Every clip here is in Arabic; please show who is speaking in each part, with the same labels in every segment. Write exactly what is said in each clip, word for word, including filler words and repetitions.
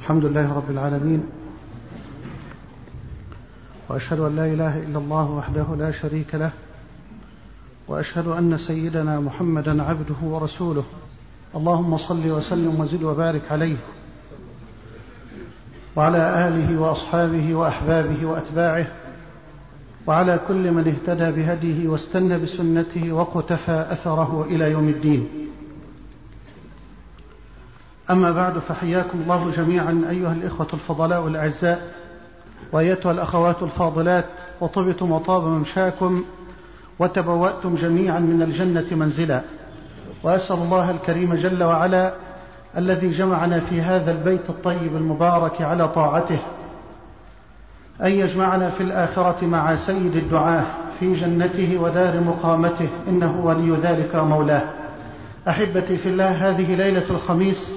Speaker 1: الحمد لله رب العالمين، وأشهد أن لا إله إلا الله وحده لا شريك له، وأشهد أن سيدنا محمدا عبده ورسوله. اللهم صل وسلم وزد وبارك عليه وعلى آله وأصحابه وأحبابه وأتباعه وعلى كل من اهتدى بهديه واستنى بسنته وقتفى أثره إلى يوم الدين. أما بعد، فحياكم الله جميعا أيها الإخوة الفضلاء الأعزاء، وأيتها الأخوات الفاضلات، وطبتم وطاب ممشاكم وتبوأتم جميعا من الجنة منزلا. وأسأل الله الكريم جل وعلا الذي جمعنا في هذا البيت الطيب المبارك على طاعته أن يجمعنا في الآخرة مع سيد الدعاة في جنته ودار مقامته، إنه ولي ذلك مولاه. أحبتي في الله، هذه ليلة الخميس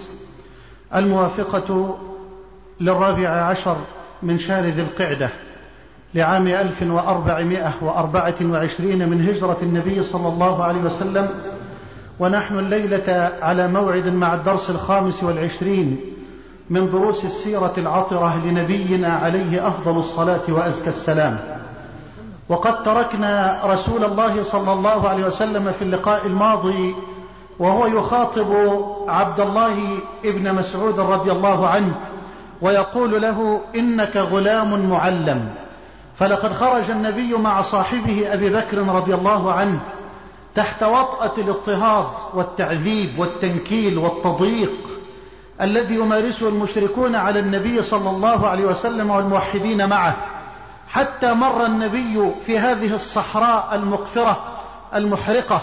Speaker 1: الموافقة للرابع عشر من شهر ذي القعدة لعام ألف وأربعمائة وأربعة وعشرين من هجرة النبي صلى الله عليه وسلم، ونحن الليلة على موعد مع الدرس الخامس والعشرين من دروس السيرة العطرة لنبينا عليه أفضل الصلاة وأزكى السلام. وقد تركنا رسول الله صلى الله عليه وسلم في اللقاء الماضي وهو يخاطب عبد الله ابن مسعود رضي الله عنه ويقول له: إنك غلام معلم. فلقد خرج النبي مع صاحبه أبي بكر رضي الله عنه تحت وطأة الاضطهاد والتعذيب والتنكيل والتضييق الذي يمارسه المشركون على النبي صلى الله عليه وسلم والموحدين معه، حتى مر النبي في هذه الصحراء المقفرة المحرقة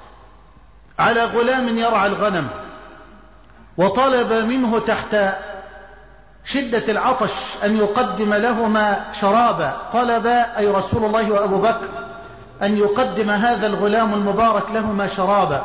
Speaker 1: على غلام يرعى الغنم، وطلب منه تحت شدة العطش أن يقدم لهما شرابا. طلب أي رسول الله وأبو بكر أن يقدم هذا الغلام المبارك لهما شرابا.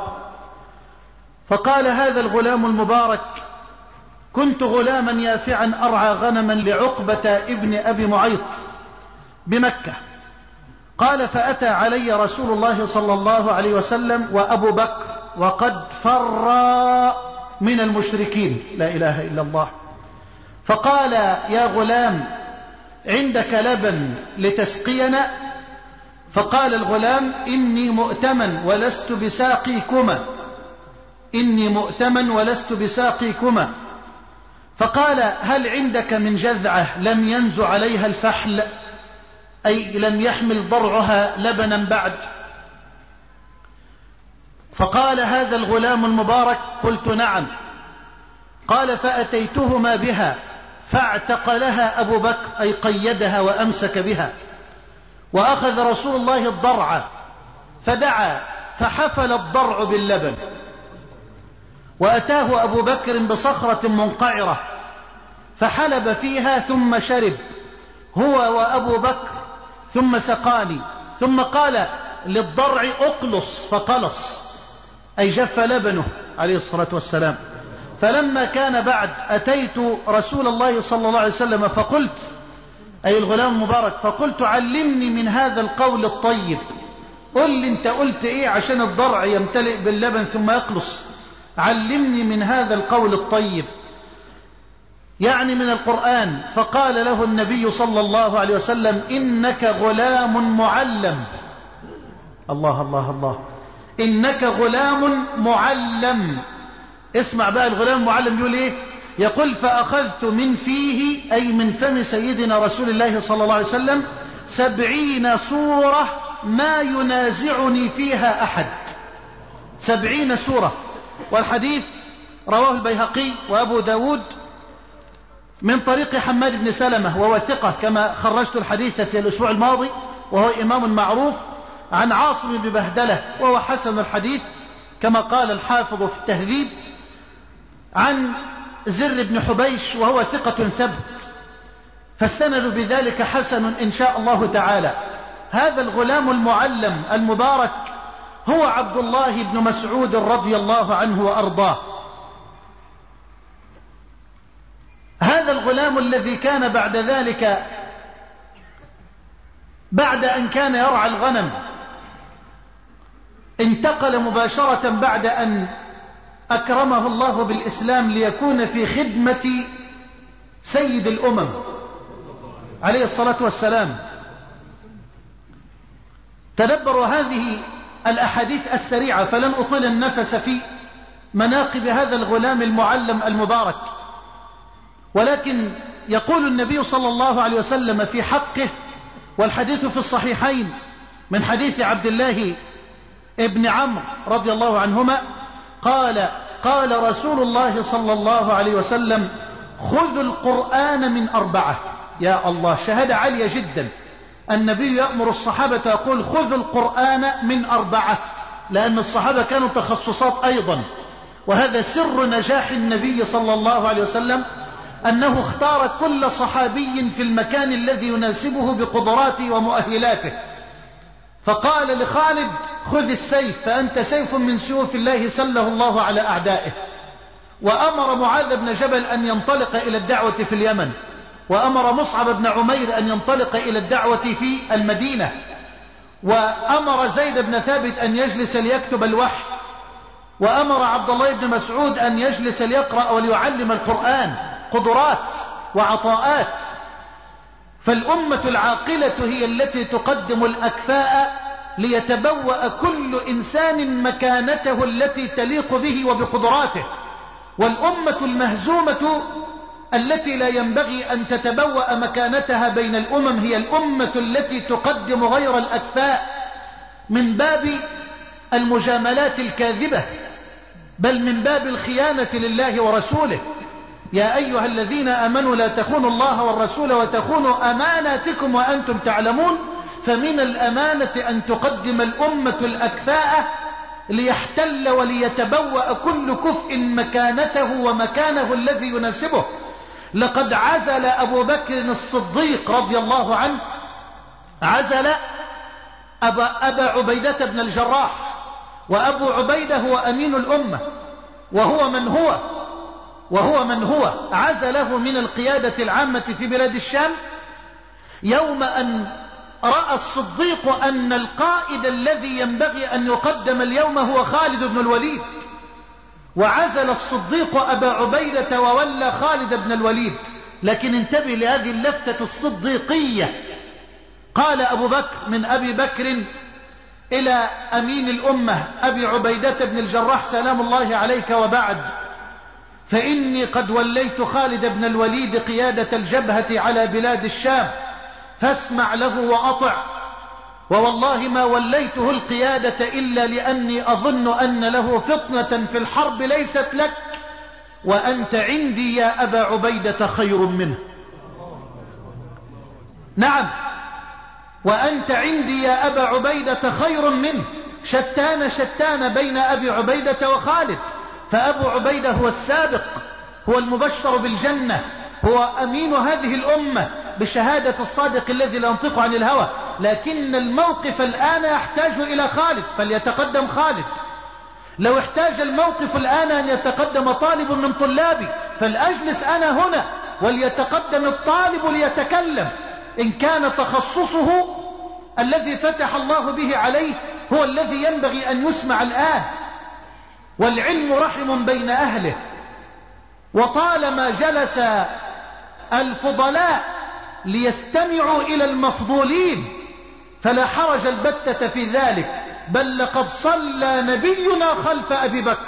Speaker 1: فقال هذا الغلام المبارك: كنت غلاما يافعا أرعى غنما لعقبة ابن أبي معيط بمكة. قال: فأتى علي رسول الله صلى الله عليه وسلم وأبو بكر وقد فر من المشركين، لا إله إلا الله. فقال: يا غلام، عندك لبن لتسقينا؟ فقال الغلام: إني مؤتمن ولست بساقيكما، إني مؤتمن ولست بساقيكما. فقال: هل عندك من جذعة لم ينزع عليها الفحل، أي لم يحمل ضرعها لبنا بعد؟ فقال هذا الغلام المبارك: قلت نعم. قال: فأتيتهما بها فاعتق لها أبو بكر، أي قيدها وأمسك بها، وأخذ رسول الله الضرع فدعا فحفل الضرع باللبن، وأتاه أبو بكر بصخرة منقعرة فحلب فيها ثم شرب هو وأبو بكر، ثم سقاني، ثم قال للضرع أقلص فقلص، أي جف لبنه عليه الصلاة والسلام. فلما كان بعد أتيت رسول الله صلى الله عليه وسلم فقلت، أي الغلام المبارك، فقلت: علمني من هذا القول الطيب، قل لي انت قلت ايه عشان الضرع يمتلئ باللبن ثم يقلص، علمني من هذا القول الطيب، يعني من القرآن. فقال له النبي صلى الله عليه وسلم: إنك غلام معلم. الله الله الله، إنك غلام معلم. اسمع بقى الغلام المعلم يقول ايه؟ يقول: فأخذت من فيه، أي من فم سيدنا رسول الله صلى الله عليه وسلم، سبعين سورة ما ينازعني فيها أحد. سبعين سورة. والحديث رواه البيهقي وأبو داود من طريق حماد بن سلمة وهو ثقة، كما خرجت الحديث في الأسبوع الماضي، وهو إمام معروف، عن عاصم بن بهدلة وهو حسن الحديث كما قال الحافظ في التهذيب، عن زر بن حبيش وهو ثقة ثبت، فالسند بذلك حسن إن شاء الله تعالى. هذا الغلام المعلم المبارك هو عبد الله بن مسعود رضي الله عنه وأرضاه. هذا الغلام الذي كان بعد ذلك، بعد أن كان يرعى الغنم، انتقل مباشرة بعد أن أكرمه الله بالإسلام ليكون في خدمة سيد الأمم عليه الصلاة والسلام. تدبروا هذه الأحاديث السريعة فلن أطيل النفس في مناقب هذا الغلام المعلم المبارك، ولكن يقول النبي صلى الله عليه وسلم في حقه، والحديث في الصحيحين من حديث عبد الله ابن عمرو رضي الله عنهما قال قال رسول الله صلى الله عليه وسلم: خذوا القرآن من أربعة. يا الله، شهادة عالية جدا. النبي يأمر الصحابة يقول: خذوا القرآن من أربعة، لأن الصحابة كانوا تخصصات أيضا، وهذا سر نجاح النبي صلى الله عليه وسلم، أنه اختار كل صحابي في المكان الذي يناسبه بقدراته ومؤهلاته. فقال لخالد: خذ السيف فأنت سيف من سيوف الله سله الله على أعدائه. وأمر معاذ بن جبل أن ينطلق إلى الدعوة في اليمن، وأمر مصعب بن عمير أن ينطلق إلى الدعوة في المدينة، وأمر زيد بن ثابت أن يجلس ليكتب الوحي، وأمر عبد الله بن مسعود أن يجلس ليقرأ وليعلم القرآن. قدرات وعطاءات. فالأمة العاقلة هي التي تقدم الأكفاء ليتبوأ كل إنسان مكانته التي تليق به وبقدراته. والأمة المهزومة التي لا ينبغي أن تتبوأ مكانتها بين الأمم هي الأمة التي تقدم غير الأكفاء من باب المجاملات الكاذبة، بل من باب الخيانة لله ورسوله. يا أيها الذين آمنوا لا تخونوا الله والرسول وتخونوا أماناتكم وأنتم تعلمون. فمن الأمانة أن تقدم الأمة الأكفاء ليحتل وليتبوأ كل كفء مكانته ومكانه الذي يناسبه. لقد عزل أبو بكر الصديق رضي الله عنه، عزل أبا, أبا عبيدة بن الجراح، وأبو عبيدة هو أمين الأمة، وهو من هو وهو من هو عزله من القيادة العامة في بلاد الشام يوم أن رأى الصديق أن القائد الذي ينبغي أن يقدم اليوم هو خالد بن الوليد، وعزل الصديق أبا عبيدة وولى خالد بن الوليد. لكن انتبه لهذه اللفتة الصديقية. قال أبو بكر من أبي بكر إلى أمين الأمة أبي عبيدة بن الجراح: سلام الله عليك، وبعد، فإني قد وليت خالد بن الوليد قيادة الجبهة على بلاد الشام، فاسمع له وأطع، ووالله ما وليته القيادة إلا لأني أظن أن له فطنة في الحرب ليست لك، وأنت عندي يا أبا عبيدة خير منه. نعم، وأنت عندي يا أبا عبيدة خير منه. شتان شتان بين أبي عبيدة وخالد، فأبو عبيدة هو السابق، هو المبشر بالجنة، هو أمين هذه الأمة بشهادة الصادق الذي لا ينطق عن الهوى. لكن الموقف الآن يحتاج إلى خالد، فليتقدم خالد. لو احتاج الموقف الآن أن يتقدم طالب من طلابي، فلأجلس أنا هنا وليتقدم الطالب ليتكلم إن كان تخصصه الذي فتح الله به عليه هو الذي ينبغي أن يسمع الآن. والعلم رحم بين أهله، وطالما جلس الفضلاء ليستمعوا إلى المفضولين فلا حرج البتة في ذلك، بل لقد صلى نبينا خلف أبي بكر،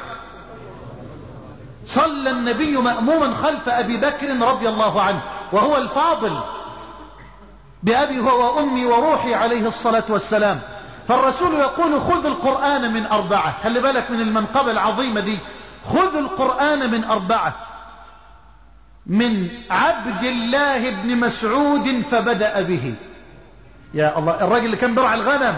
Speaker 1: صلى النبي مأموما خلف أبي بكر رضي الله عنه، وهو الفاضل بأبي هو وأمي وروحي عليه الصلاة والسلام. فالرسول يقول: خذ القرآن من أربعة. خلي بالك من المنقبة العظيمة دي، خذ القرآن من أربعة. من عبد الله بن مسعود فبدأ به. يا الله، الرجل اللي كان بيرعى الغنم،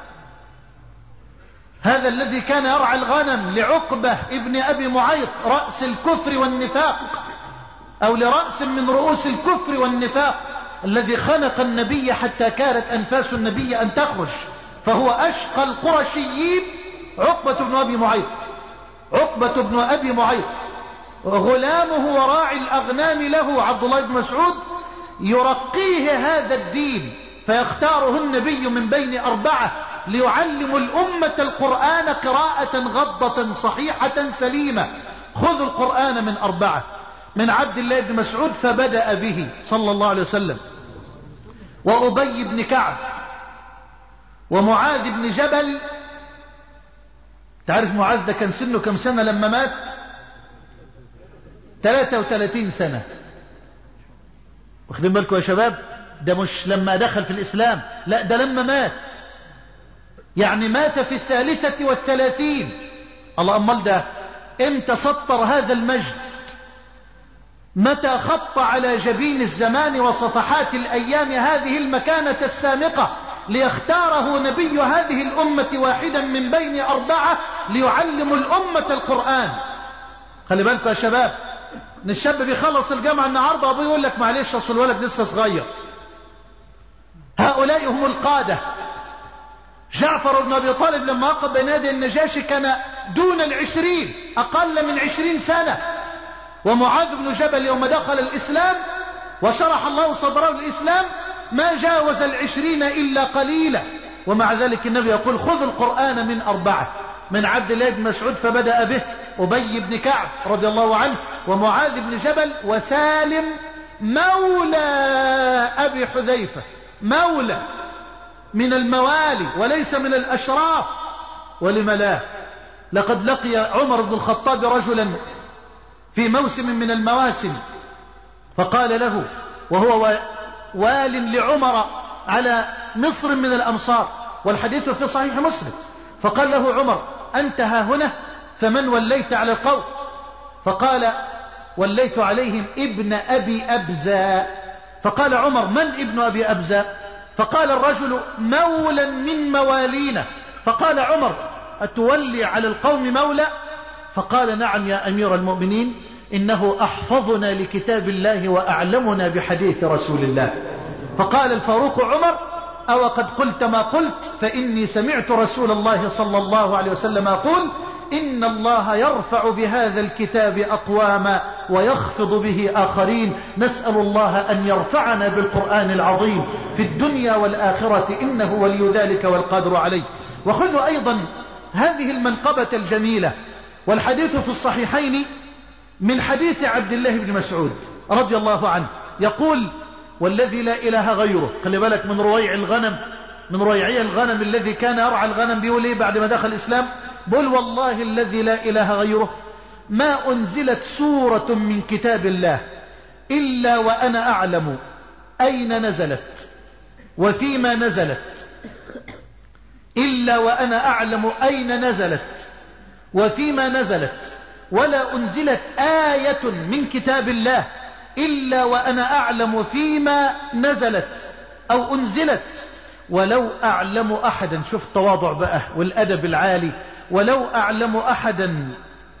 Speaker 1: هذا الذي كان يرعى الغنم لعقبة ابن أبي معيط رأس الكفر والنفاق، أو لرأس من رؤوس الكفر والنفاق، الذي خنق النبي حتى كانت أنفاس النبي أن تخرج، فهو أشقى القرشيين عقبة بن أبي معيط. عقبة بن أبي معيط غلامه وراعي الأغنام له عبد الله بن مسعود يرقيه هذا الدين، فيختاره النبي من بين أربعة ليعلم الأمة القرآن قراءة غضة صحيحة سليمة. خذوا القرآن من أربعة.
Speaker 2: من عبد الله بن مسعود فبدأ به صلى الله عليه وسلم، وأبي بن كعب، ومعاذ بن جبل. تعرف معاذ ده كان سنه كم سنة لما مات؟ ثلاثة وثلاثين سنة. واخدين بالكم يا شباب؟ ده مش لما دخل في الإسلام، لا ده لما مات، يعني مات في الثالثة والثلاثين. الله، أمال ده امتى سطر هذا المجد؟ متى خط على جبين الزمان وصفحات الأيام هذه المكانة السامقة ليختاره نبي هذه الأمة واحدا من بين أربعة ليعلم الأمة القرآن. خلي بالكم يا شباب، ان الشاب بيخلص الجامعة النهاردة أبوه يقول لك معلش أصل الولد لسه صغير. هؤلاء هم القادة. جعفر بن أبي طالب لما وقف بين يدي النجاشي كان دون العشرين، أقل من عشرين سنة. ومعاذ بن جبل يوم دخل الإسلام وشرح الله صدره الإسلام ما جاوز العشرين إلا قليلا، ومع ذلك النبي يقول خذ القرآن من أربعة: من عبد الله بن مسعود فبدأ به، أبي بن كعب رضي الله عنه، ومعاذ بن جبل، وسالم مولى أبي حذيفة، مولى من الموالي وليس من الأشراف. ولم لا؟ لقد لقي عمر بن الخطاب رجلا في موسم من المواسم فقال له، وهو وال لعمر على مصر من الأمصار، والحديث في صحيح مسلم، فقال له عمر: أنت ها هنا؟ فمن وليت على القوم؟ فقال: وليت عليهم ابن أبي أبزة. فقال عمر: من ابن أبي أبزة؟ فقال الرجل: مولا من موالينا. فقال عمر: أتولي على القوم مولى؟ فقال: نعم يا أمير المؤمنين، إنه أحفظنا لكتاب الله وأعلمنا بحديث رسول الله. فقال الفاروق عمر: أو قد قلت ما قلت، فإني سمعت رسول الله صلى الله عليه وسلم يقول: إن الله يرفع بهذا الكتاب أقواما ويخفض به آخرين. نسأل الله أن يرفعنا بالقرآن العظيم في الدنيا والآخرة، إنه ولي ذلك والقادر عليه. وخذوا أيضا هذه المنقبة الجميلة، والحديث في الصحيحين من حديث عبد الله بن مسعود رضي الله عنه يقول: والذي لا إله غيره. خلي بالك من رويع الغنم، من رويعي الغنم الذي كان يرعى الغنم. بيقول ايه بعد ما دخل الإسلام؟ بل والله الذي لا إله غيره ما أنزلت سورة من كتاب الله إلا وأنا أعلم أين نزلت وفيما نزلت، إلا وأنا أعلم أين نزلت وفيما نزلت، ولا أنزلت آية من كتاب الله إلا وأنا أعلم فيما نزلت أو أنزلت، ولو أعلم أحدا. شوف التواضع بقى والأدب العالي. ولو أعلم أحدا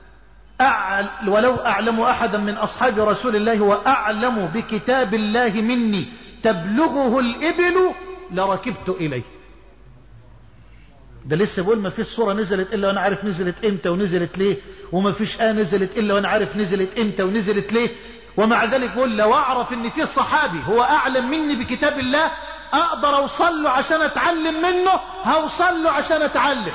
Speaker 2: أعل ولو أعلم أحدا من أصحاب رسول الله وأعلم بكتاب الله مني تبلغه الإبل لركبت إليه. ده لسه بقول ما فيش صورة نزلت إلا وأنا عارف نزلت إمتى ونزلت ليه، وما فيش آية نزلت إلا وأنا عارف نزلت إمتى ونزلت ليه. ومع ذلك بقول لو أعرف إن في صحابي هو أعلم مني بكتاب الله أقدر أوصل له عشان أتعلم منه، هوصل له عشان أتعلم.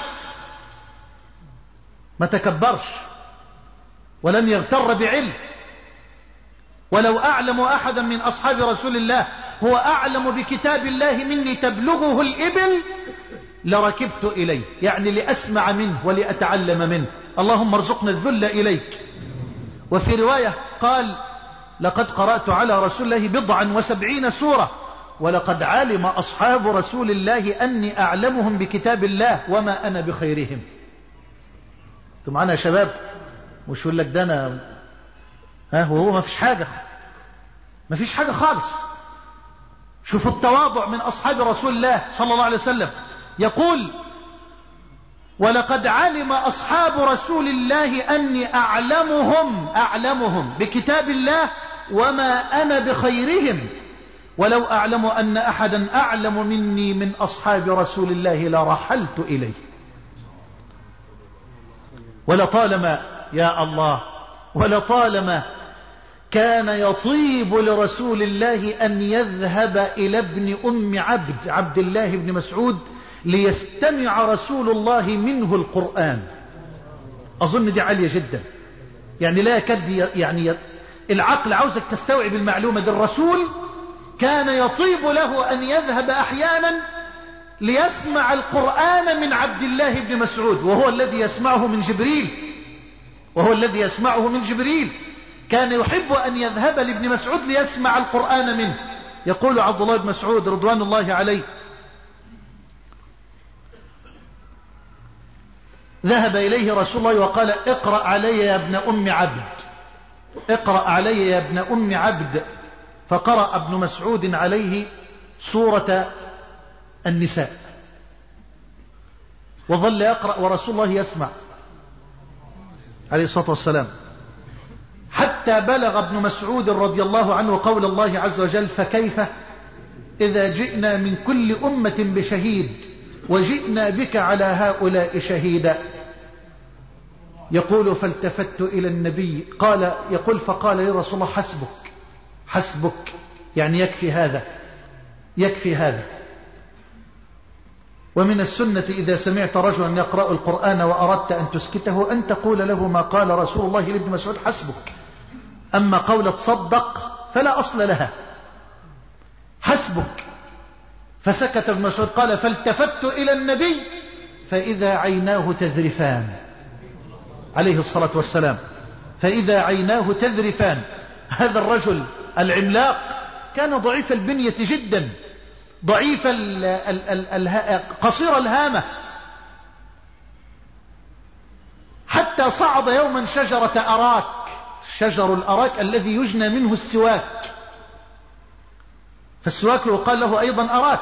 Speaker 2: ما تكبرش ولم يغتر بعلم. ولو أعلم أحدا من أصحاب رسول الله هو أعلم بكتاب الله مني تبلغه الإبل لركبت إليه، يعني لأسمع منه ولأتعلم منه. اللهم ارزقنا الذل إليك. وفي رواية قال: لقد قرأت على رسول الله بضعا وسبعين سورة، ولقد علم أصحاب رسول الله أني أعلمهم بكتاب الله وما أنا بخيرهم. انتوا معانا يا شباب؟ مش يقول لك ده أنا ها وهو ما فيش حاجة، ما فيش حاجة خالص. شوفوا التواضع من أصحاب رسول الله صلى الله عليه وسلم. يقول: ولقد علم أصحاب رسول الله أني أعلمهم أعلمهم بكتاب الله وما أنا بخيرهم، ولو أعلم أن أحدا أعلم مني من أصحاب رسول الله لرحلت إليه. ولطالما يا الله ولطالما كان يطيب لرسول الله أن يذهب إلى ابن أم عبد عبد الله بن مسعود ليستمع رسول الله منه القرآن. أظن دي عالية جدا، يعني لا يكاد يعني العقل عاوزك تستوعب المعلومة دي. الرسول كان يطيب له أن يذهب أحيانا ليسمع القرآن من عبد الله بن مسعود، وهو الذي يسمعه من جبريل وهو الذي يسمعه من جبريل كان يحب أن يذهب لابن مسعود ليسمع القرآن منه. يقول عبد الله بن مسعود رضوان الله عليه: ذهب إليه رسول الله وقال: اقرأ علي يا ابن أم عبد، اقرأ علي يا ابن أم عبد. فقرأ ابن مسعود عليه سورة النساء، وظل يقرأ ورسول الله يسمع عليه الصلاة والسلام، حتى بلغ ابن مسعود رضي الله عنه قول الله عز وجل: فكيف إذا جئنا من كل أمة بشهيد وجئنا بك على هؤلاء شهيدا. يقول: فالتفت إلى النبي قال يقول فقال لي رسول الله: حسبك حسبك، يعني يكفي هذا يكفي هذا. ومن السنة إذا سمعت رجلا يقرأ القرآن وأردت أن تسكته أن تقول له ما قال رسول الله لابن مسعود: حسبك. أما قولة تصدق فلا أصل لها، حسبك. فسكت ابن مسعود. قال: فالتفت إلى النبي فإذا عيناه تذرفان عليه الصلاة والسلام، فإذا عيناه تذرفان. هذا الرجل العملاق كان ضعيف البنية جدا، ضعيف ال ال ال قصير الهامة، حتى صعد يوما شجرة أراك، شجر الأراك الذي يجنى منه السواك، فالسواك يقال له أيضا أراك.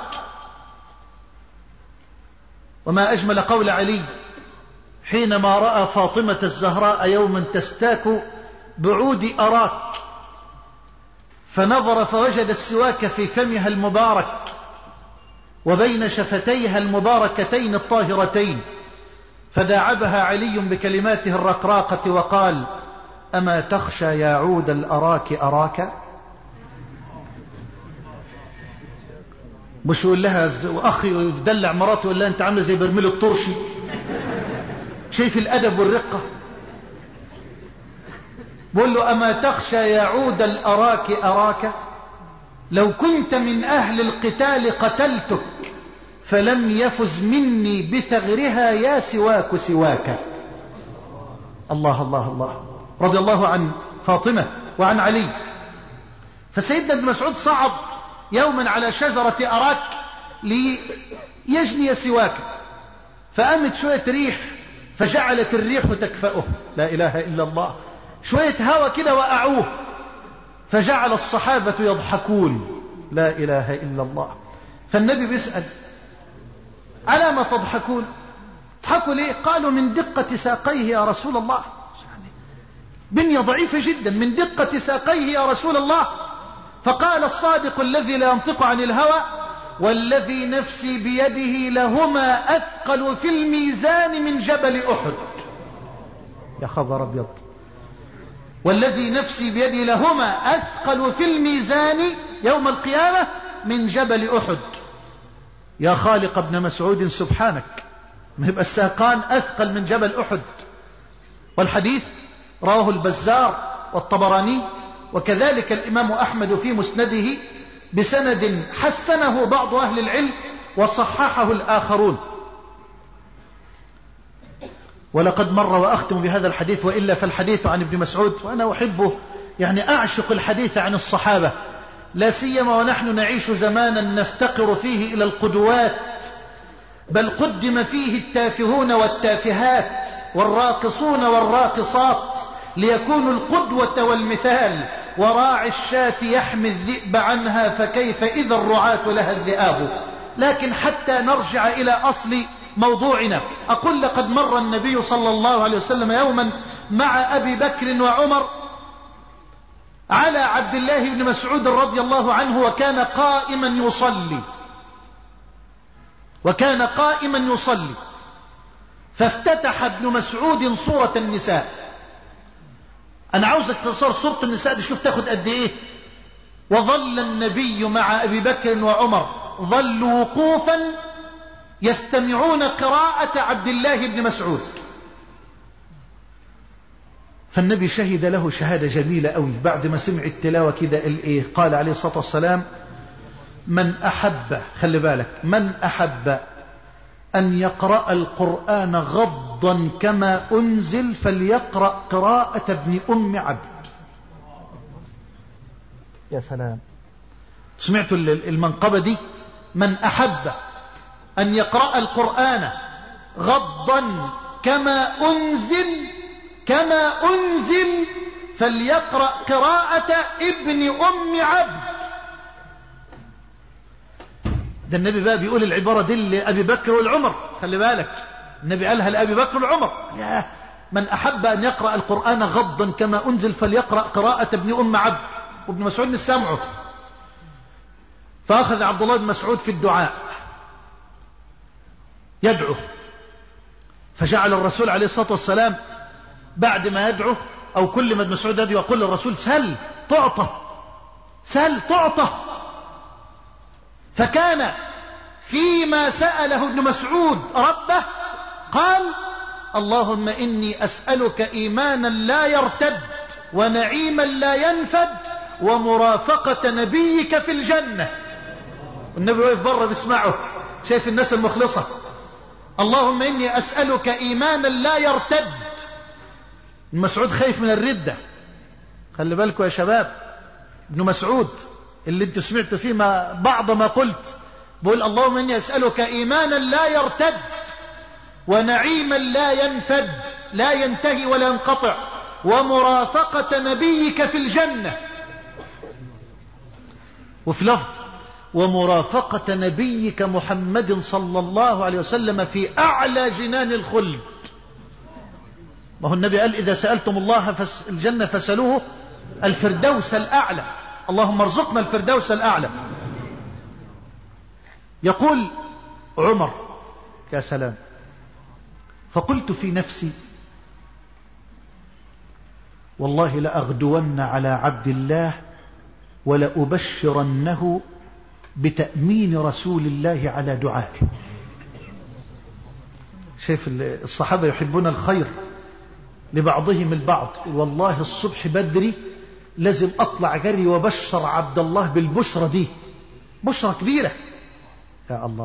Speaker 2: وما أجمل قول علي حينما رأى فاطمة الزهراء يوما تستاك بعود أراك، فنظر فوجد السواك في فمها المبارك وبين شفتيها المباركتين الطاهرتين، فداعبها علي بكلماته الرقراقة وقال: أما تخشى يا عود الأراك أراك؟ مش يقول لها وأخي يدلع مراته يقول لها أنت عامله زي برميل الطرشي. شايف الأدب والرقة؟ بقول له: أما تخشى يا عود الأراك أراك؟ لو كنت من أهل القتال قتلتك، فلم يفز مني بثغرها يا سواك سواك. الله الله الله، رضي الله عن فاطمة وعن علي. فسيدنا ابن مسعود صعد يوما على شجرة أراك ليجني سواك، فقامت شوية ريح فجعلت الريح تكفأه، لا إله إلا الله، شوية هوا كده وقعوه، فجعل الصحابة يضحكون، لا إله إلا الله. فالنبي بيسأل: على ما تضحكون؟ تضحكوا ليه؟ قالوا: من دقة ساقيه يا رسول الله، بنية ضعيفة جدا، من دقة ساقيه يا رسول الله. فقال الصادق الذي لا ينطق عن الهوى: والذي نفسي بيده لهما أثقل في الميزان من جبل أحد. يا خبر أبيض، والذي نفسي بيده لهما أثقل في الميزان يوم القيامة من جبل أحد. يا خالق ابن مسعود سبحانك، ما يبقى الساقان أثقل من جبل أحد. والحديث رواه البزار والطبراني وكذلك الإمام أحمد في مسنده بسند حسنه بعض أهل العلم وصححه الآخرون. ولقد مر وأختم بهذا الحديث، وإلا فالحديث عن ابن مسعود، وأنا أحبه، يعني أعشق الحديث عن الصحابة، لا سيما ونحن نعيش زمانا نفتقر فيه إلى القدوات، بل قدم فيه التافهون والتافهات والراقصون والراقصات ليكونوا القدوة والمثال. وراعي الشاة يحمي الذئب عنها، فكيف إذا الرعاة لها الذئاب. لكن حتى نرجع إلى أصل موضوعنا، أقول: لقد مر النبي صلى الله عليه وسلم يوما مع أبي بكر وعمر على عبد الله بن مسعود رضي الله عنه، وكان قائما يصلي وكان قائما يصلي فافتتح ابن مسعود سورة النساء. أنا عاوزك تصور سورة النساء دي، شوف تاخد قد إيه. وظل النبي مع أبي بكر وعمر، ظلوا وقوفا يستمعون قراءة عبد الله بن مسعود، فالنبي شهد له شهادة جميلة قوي بعد ما سمع التلاوة كده الايه، قال عليه الصلاة والسلام: من أحب، خلي بالك، من أحب أن يقرأ القرآن غضا كما أنزل فليقرأ قراءة ابن أم عبد. يا سلام، سمعتوا المنقبة دي؟ من أحب أن يقرأ القرآن غضا كما أنزل كما أنزل فليقرأ قراءة ابن أم عبد. ده النبي بقى بيقول العبارة دي لأبي بكر والعمر، خلي بالك، النبي قالها لأبي بكر والعمر: يا من أحب أن يقرأ القرآن غضا كما أنزل فليقرأ قراءة ابن أم عبد. وابن مسعود مش سامعه، فأخذ عبد الله بن مسعود في الدعاء يدعو، فجعل الرسول عليه الصلاة والسلام بعد ما يدعو أو كل ما ابن مسعود يدعو يقول للرسول: سل تعطى، سل تعطى. فكان فيما سأله ابن مسعود ربه قال: اللهم إني أسألك إيمانا لا يرتد ونعيما لا ينفد ومرافقة نبيك في الجنة. النبي واقف بره بيسمعه، شايف الناس المخلصة: اللهم إني أسألك إيمانا لا يرتد. ابن مسعود خايف من الردة، خلي بالكم يا شباب. ابن مسعود اللي انت سمعت فيه ما بعض ما قلت، بقول: اللهم إني أسألك إيمانا لا يرتد ونعيما لا ينفد، لا ينتهي ولا ينقطع، ومرافقة نبيك في الجنة. وفي لفظ: ومرافقة نبيك محمد صلى الله عليه وسلم في أعلى جنان الخلد. ما هو النبي قال: إذا سألتم الله فس الجنة فسألوه الفردوس الأعلى. اللهم ارزقنا الفردوس الأعلى. يقول عمر: يا سلام، فقلت في نفسي: والله لأغدون على عبد الله ولأبشرنه بتأمين رسول الله على دعائه. شايف الصحابة يحبون الخير لبعضهم البعض. والله الصبح بدري لازم أطلع جري وبشر عبد الله بالبشرة دي، بشرة كبيرة يا الله.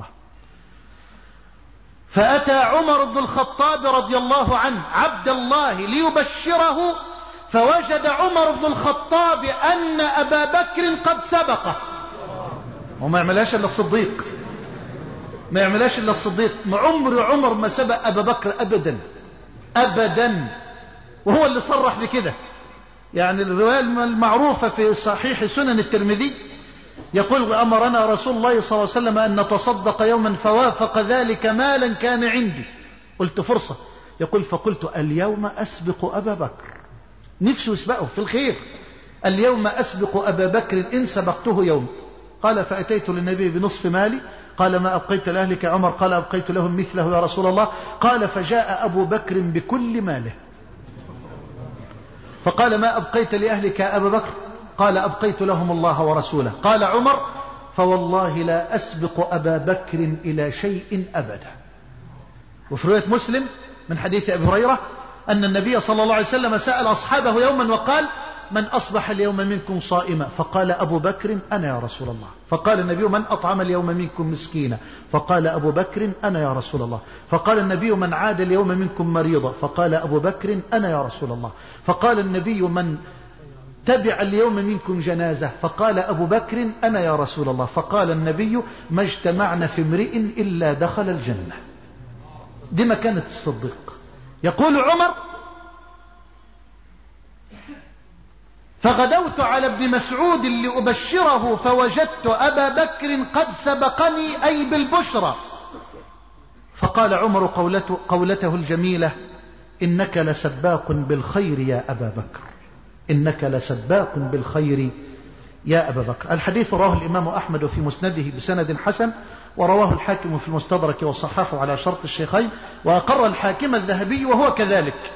Speaker 2: فأتى عمر بن الخطاب رضي الله عنه عبد الله ليبشره، فوجد عمر بن الخطاب أن أبا بكر قد سبقه. وما يعملهاش إلا الصديق، ما يعملهاش إلا الصديق. ما عمر عمر ما سبق أبا بكر أبدا أبدا، وهو اللي صرح بكده. يعني الرواية المعروفة في صحيح سنن الترمذي يقول: أمرنا رسول الله صلى الله عليه وسلم أن نتصدق يوما فوافق ذلك مالا كان عندي. قلت فرصة. يقول: فقلت اليوم أسبق أبا بكر، نفسه يسبقه في الخير. اليوم أسبق أبا بكر إن سبقته يوم. قال: فأتيت للنبي بنصف مالي. قال: ما أبقيت لأهلك يا عمر؟ قال: أبقيت لهم مثله يا رسول الله. قال: فجاء أبو بكر بكل ماله. فقال: ما أبقيت لأهلك يا أبا بكر؟ قال: أبقيت لهم الله ورسوله. قال عمر: فوالله لا أسبق أبا بكر إلى شيء أبدا. وفي رواية مسلم من حديث أبي هريرة أن النبي صلى الله عليه وسلم سأل أصحابه يوما وقال: من أصبح اليوم منكم صائما؟ فقال أبو بكر: أنا يا رسول الله. فقال النبي: من أطعم اليوم منكم مسكينا؟ فقال أبو بكر: أنا يا رسول الله. فقال النبي: من عاد اليوم منكم مريضا؟ فقال أبو بكر: أنا يا رسول الله. فقال النبي: من تبع اليوم منكم جنازة؟ فقال أبو بكر: أنا يا رسول الله. فقال النبي: ما اجتمعنا في امرئ إلا دخل الجنة. دي مكانة الصديق. يقول عمر: فغدوت على ابن مسعود لأبشره فوجدت أبا بكر قد سبقني، أي بالبشرى. فقال عمر قولته, قولته الجميلة: إنك لسباق بالخير يا أبا بكر، إنك لسباق بالخير يا أبا بكر. الحديث رواه الإمام أحمد في مسنده بسند حسن، ورواه الحاكم في المستدرك وصححه على شرط الشيخين، وأقر الحاكم الذهبي وهو كذلك.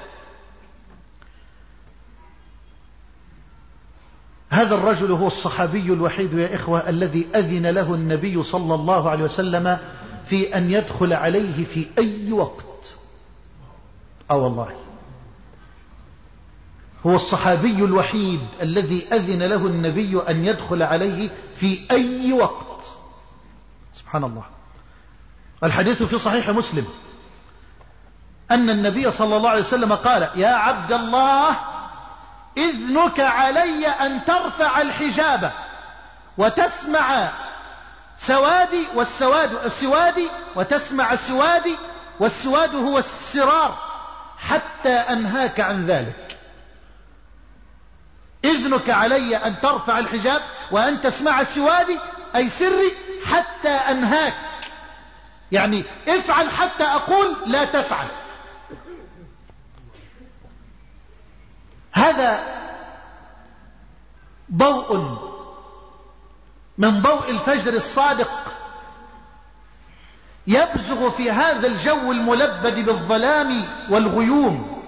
Speaker 2: هذا الرجل هو الصحابي الوحيد يا إخوة الذي أذن له النبي صلى الله عليه وسلم في أن يدخل عليه في أي وقت. أو والله هو الصحابي الوحيد الذي أذن له النبي أن يدخل عليه في أي وقت. سبحان الله. الحديث في صحيح مسلم أن النبي صلى الله عليه وسلم قال: يا عبد الله إذنك علي أن ترفع الحجاب وتسمع سوادي والسواد السوادي وتسمع سوادي والسواد هو السرار حتى أنهاك عن ذلك. إذنك علي أن ترفع الحجاب وأن تسمع سوادي أي سري حتى أنهاك، يعني افعل حتى أقول لا تفعل. هذا ضوء من ضوء الفجر الصادق يبزغ في هذا الجو الملبد بالظلام والغيوم.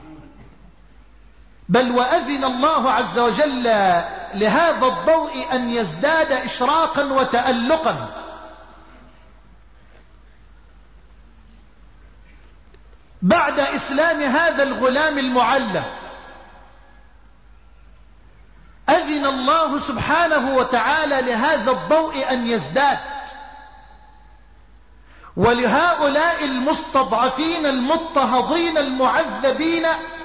Speaker 2: بل وأذن الله عز وجل لهذا الضوء أن يزداد إشراقا وتألقا. بعد إسلام هذا الغلام المعلم أذن الله سبحانه وتعالى لهذا الضوء أن يزداد، ولهؤلاء المستضعفين المضطهدين المعذبين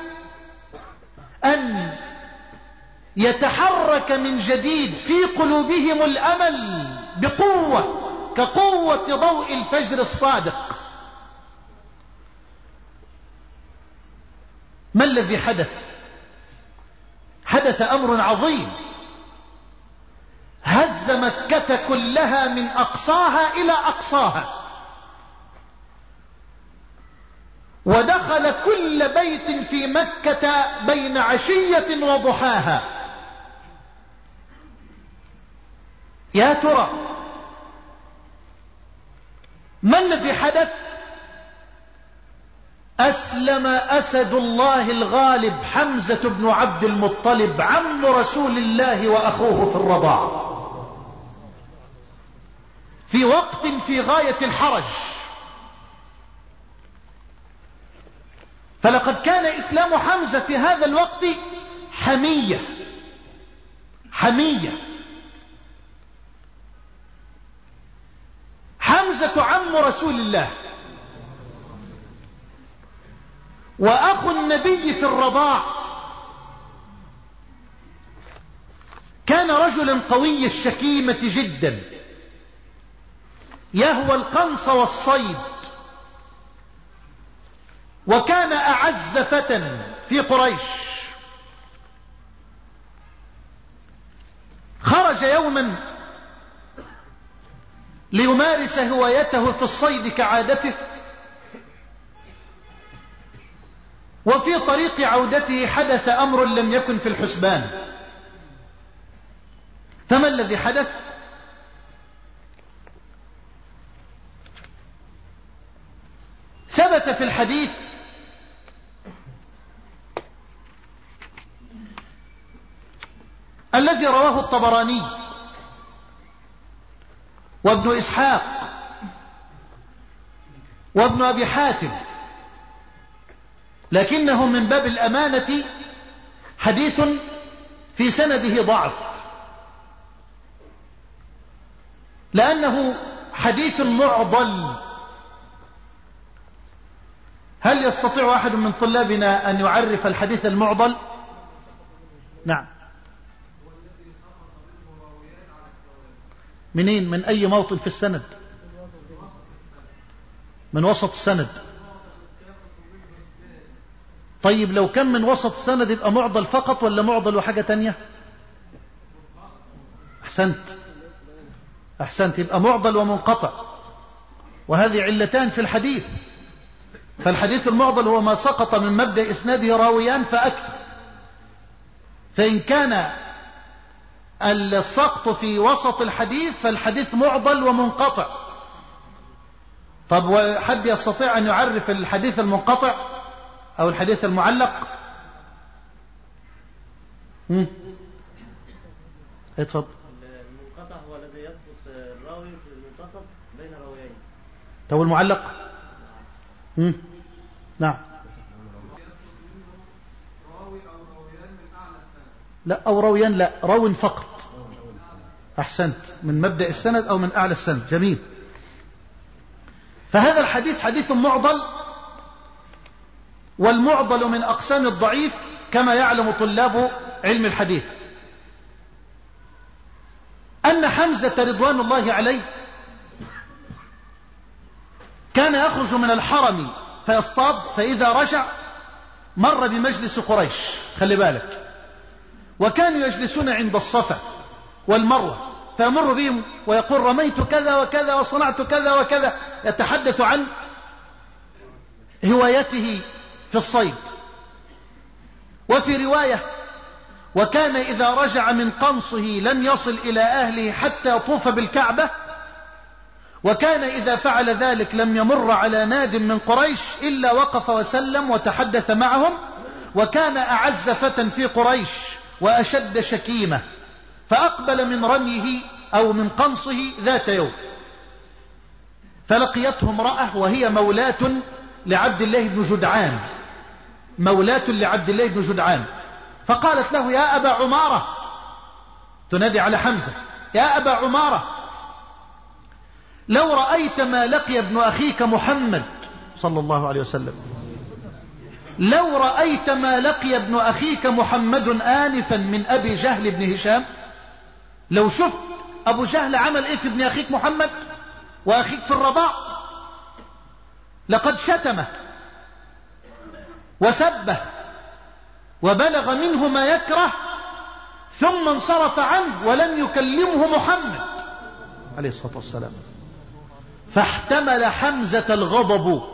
Speaker 2: أن يتحرك من جديد في قلوبهم الأمل بقوة كقوة ضوء الفجر الصادق. ما الذي حدث؟ حدث أمر عظيم هز مكة كلها من أقصاها إلى أقصاها، ودخل كل بيت في مكة بين عشية وضحاها. يا ترى ما الذي حدث؟ أسلم أسد الله الغالب حمزة بن عبد المطلب عم رسول الله وأخوه في الرضاعة في وقت في غاية الحرج. فلقد كان إسلام حمزة في هذا الوقت حمية حمية. حمزة عم رسول الله وأخو النبي في الرضاع، كان رجلا قوي الشكيمة جدا يهوى القنص والصيد، وكان أعز فتى في قريش. خرج يوما ليمارس هوايته في الصيد كعادته، وفي طريق عودته حدث أمر لم يكن في الحسبان. فما الذي حدث؟ ثبت في الحديث الذي رواه الطبراني وابن إسحاق وابن أبي حاتم، لكنه من باب الأمانة حديث في سنده ضعف، لأنه حديث معضل. هل يستطيع أحد من طلابنا أن يعرف الحديث المعضل؟ نعم. منين؟ من أي موطن في السند؟ من وسط السند. طيب لو كان من وسط السند يبقى معضل فقط ولا معضل وحاجة تانية؟ أحسنت أحسنت يبقى معضل ومنقطع، وهذه علتان في الحديث. فالحديث المعضل هو ما سقط من مبدأ إسناده راويان فأكثر، فإن كان السقط في وسط الحديث فالحديث معضل ومنقطع. طب وحد يستطيع أن يعرف الحديث المنقطع أو الحديث المعلق؟ هم؟ اتفضل.
Speaker 3: المنقطع هو الذي يسقط الراوي في المنتصف بين راويين.
Speaker 2: طب المعلق؟ هم؟ نعم. لا، أو رويان، لا، رو فقط. أحسنت، من مبدأ السند أو من أعلى السند. جميل. فهذا الحديث حديث معضل، والمعضل من أقسام الضعيف كما يعلم طلاب علم الحديث. أن حمزة رضوان الله عليه كان يخرج من الحرم فيصطاد، فإذا رجع مر بمجلس قريش، خلي بالك، وكانوا يجلسون عند الصفا والمروة، فيمر بهم ويقول رميت كذا وكذا وصنعت كذا وكذا، يتحدث عن هوايته في الصيد. وفي رواية وكان إذا رجع من قنصه لم يصل إلى أهله حتى يطوف بالكعبة، وكان إذا فعل ذلك لم يمر على ناد من قريش إلا وقف وسلم وتحدث معهم، وكان أعز فتى في قريش وأشد شكيمة، فأقبل من رميه أو من قنصه ذات يوم، فلقيته امرأة وهي مولاة لعبد الله بن جدعان، مولاة لعبد الله بن جدعان، فقالت له يا أبا عمارة، تنادي على حمزة، يا أبا عمارة لو رأيت ما لقي ابن أخيك محمد صلى الله عليه وسلم، لو رأيت ما لقي ابن أخيك محمد آنفا من أبي جهل بن هشام، لو شفت أبو جهل عمل إيه في ابن أخيك محمد وأخيك في الرضاع، لقد شتمه وسبه وبلغ منه ما يكره، ثم انصرف عنه ولم يكلمه محمد عليه الصلاة والسلام، فاحتمل حمزة الغضب،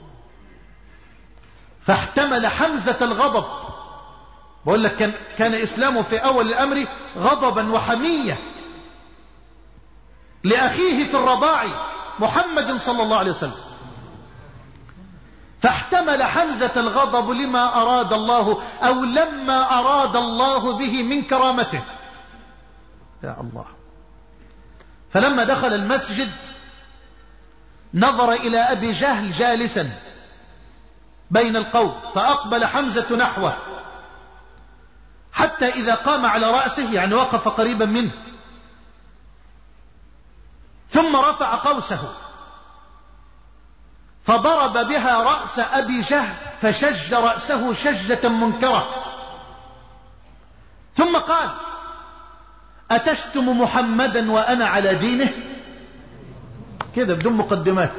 Speaker 2: فاحتمل حمزة الغضب. بقول لك كان, كان إسلامه في أول الأمر غضبا وحمية لأخيه في الرضاع محمد صلى الله عليه وسلم، فاحتمل حمزة الغضب لما أراد الله أو لما أراد الله به من كرامته. يا الله. فلما دخل المسجد نظر إلى أبي جهل جالسا بين القوم، فأقبل حمزة نحوه حتى إذا قام على رأسه، يعني وقف قريبا منه، ثم رفع قوسه فضرب بها رأس أبي جهل فشج رأسه شجة منكرة، ثم قال أتشتم محمدا وأنا على دينه، كده بدون مقدمات،